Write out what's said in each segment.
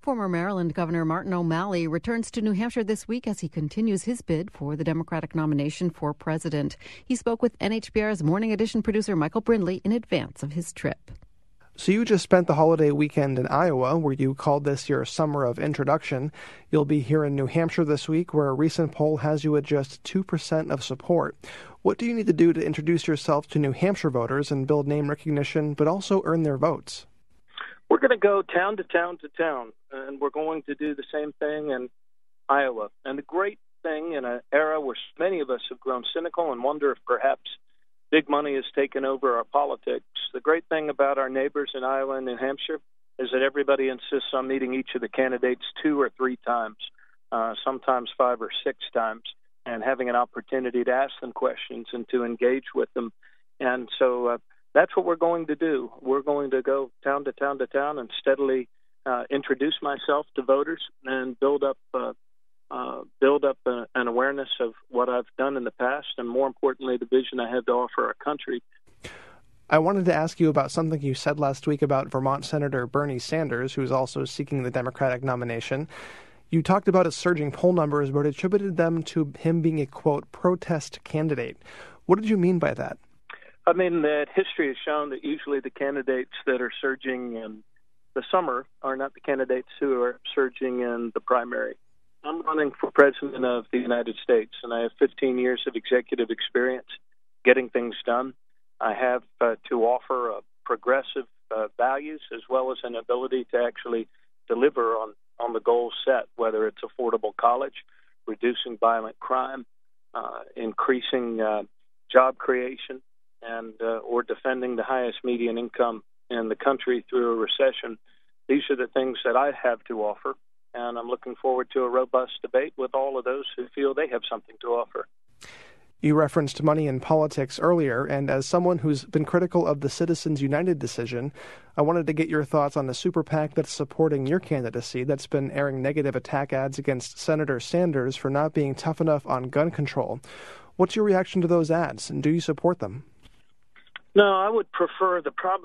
Former Maryland Governor Martin O'Malley returns to New Hampshire this week as he continues his bid for the Democratic nomination for president. He spoke with NHBR's Morning Edition producer Michael Brindley in advance of his trip. So you just spent the holiday weekend in Iowa, where you called this your summer of introduction. You'll be here in New Hampshire this week, where a recent poll has you at just 2% of support. What do you need to do to introduce yourself to New Hampshire voters and build name recognition, but also earn their votes? We're going to go town to town to town, and we're going to do the same thing in Iowa. And the great thing in an era where many of us have grown cynical and wonder if perhaps big money has taken over our politics, the great thing about our neighbors in Iowa and New Hampshire is that everybody insists on meeting each of the candidates 2 or 3 times, sometimes 5 or 6 times, and having an opportunity to ask them questions and to engage with them. And so that's what we're going to do. We're going to go town to town to town and steadily introduce myself to voters and build up an awareness of what I've done in the past and, more importantly, the vision I have to offer our country. I wanted to ask you about something you said last week about Vermont Senator Bernie Sanders, who's also seeking the Democratic nomination. You talked about his surging poll numbers, but attributed them to him being a, quote, protest candidate. What did you mean by that? I mean that history has shown that usually the candidates that are surging in the summer are not the candidates who are surging in the primary. I'm running for president of the United States, and I have 15 years of executive experience getting things done. I have to offer progressive values as well as an ability to actually deliver on the goals set, whether it's affordable college, reducing violent crime, increasing job creation, and or defending the highest median income in the country through a recession. These are the things that I have to offer, and I'm looking forward to a robust debate with all of those who feel they have something to offer. You referenced money in politics earlier, and as someone who's been critical of the Citizens United decision, I wanted to get your thoughts on the super PAC that's supporting your candidacy that's been airing negative attack ads against Senator Sanders for not being tough enough on gun control. What's your reaction to those ads, and do you support them? No, I would prefer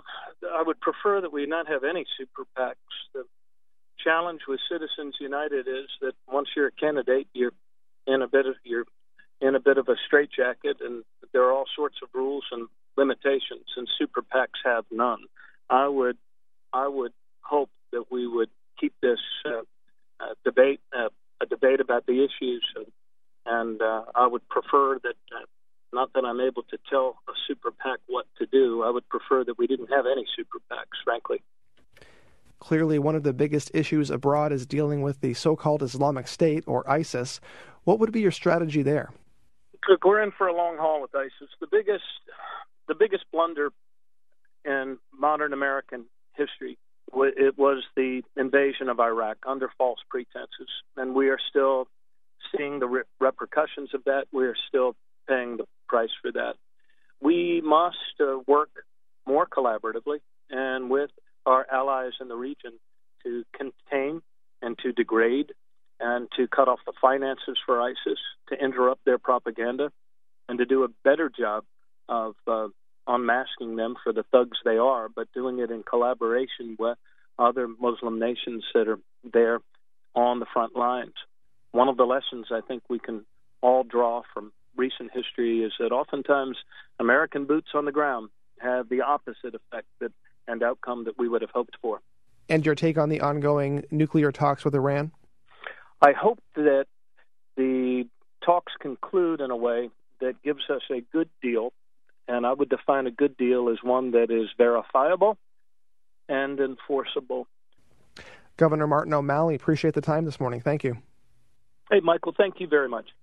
that we not have any super PACs. The challenge with Citizens United is that once you're a candidate, you're in a bit of a straitjacket, and there are all sorts of rules and limitations, and super PACs have none. I would hope that we would keep this debate a debate about the issues, and I would prefer that. Not that I'm able to tell a super PAC what to do. I would prefer that we didn't have any super PACs, frankly. Clearly, one of the biggest issues abroad is dealing with the so-called Islamic State, or ISIS. What would be your strategy there? Look, we're in for a long haul with ISIS. The biggest blunder in modern American history, it was the invasion of Iraq under false pretenses, and we are still seeing the repercussions of that. We are still paying the price for that. We must work more collaboratively and with our allies in the region to contain and to degrade and to cut off the finances for ISIS, to interrupt their propaganda, and to do a better job of unmasking them for the thugs they are, but doing it in collaboration with other Muslim nations that are there on the front lines. One of the lessons I think we can all draw from recent history is that oftentimes American boots on the ground have the opposite effect and outcome that we would have hoped for. And your take on the ongoing nuclear talks with Iran? I hope that the talks conclude in a way that gives us a good deal, and I would define a good deal as one that is verifiable and enforceable. Governor Martin O'Malley, appreciate the time this morning. Thank you. Hey, Michael, thank you very much.